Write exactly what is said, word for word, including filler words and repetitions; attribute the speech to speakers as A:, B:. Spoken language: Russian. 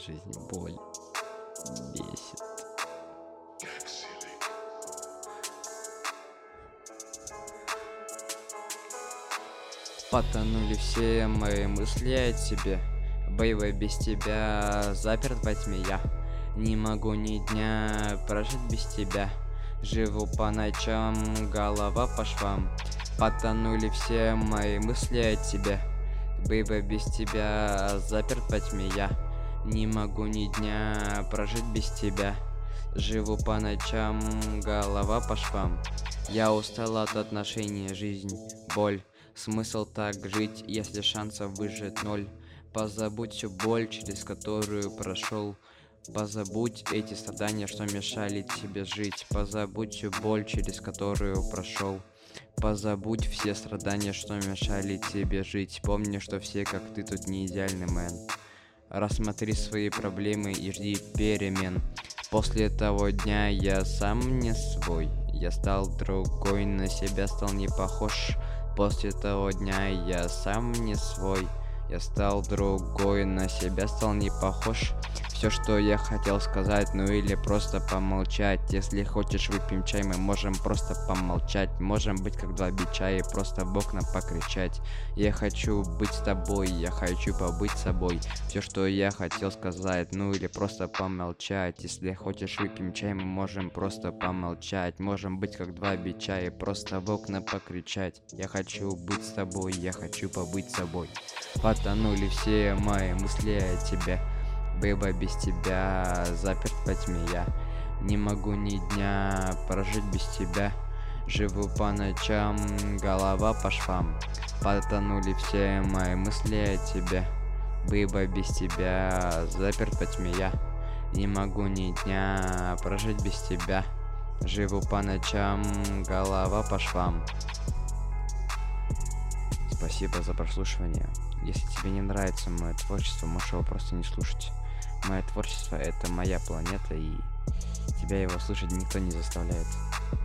A: жизни боль бесит. Потонули все мои мысли о тебе, бейбэ, без тебя заперт во тьме я. Не могу ни дня прожить без тебя. Живу по ночам, голова по швам. Потонули все мои мысли о тебе, бейбэ, без тебя заперт во тьме я. Не могу ни дня прожить без тебя. Живу по ночам, голова по швам. Я устал от отношений, жизнь, боль. Смысл так жить, если шансов выжить ноль. Позабудь всю боль, через которую прошел. Позабудь эти страдания, что мешали тебе жить. Позабудь всю боль, через которую прошел. Позабудь все страдания, что мешали тебе жить. Помни, что все, как ты, тут не идеальный, мэн. Рассмотри свои проблемы и жди перемен. После того дня я сам не свой. Я стал другой, на себя стал не похож. После того дня я сам не свой. Я стал другой, на себя стал не похож. Все, что я хотел сказать, ну или просто помолчать. Если хочешь, выпьем чай, мы можем просто помолчать. Можем быть как два бича и просто в окна покричать. Я хочу быть с тобой, я хочу побыть собой. Все, что я хотел сказать, ну или просто помолчать. Если хочешь, выпьем чай, мы можем просто помолчать. Можем быть как два бича и просто в окна покричать. Я хочу быть с тобой, я хочу побыть собой. Потонули все мои мысли о тебе, бейбэ, без тебя заперт во тьме я. Не могу ни дня прожить без тебя. Живу по ночам, голова по швам. Потонули все мои мысли о тебе, бейбэ, без тебя заперт во тьме я. Не могу ни дня прожить без тебя. Живу по ночам, голова по швам. Спасибо за прослушивание. Если тебе не нравится мое творчество, можешь его просто не слушать. Мое творчество — это моя планета, и тебя его слушать никто не заставляет.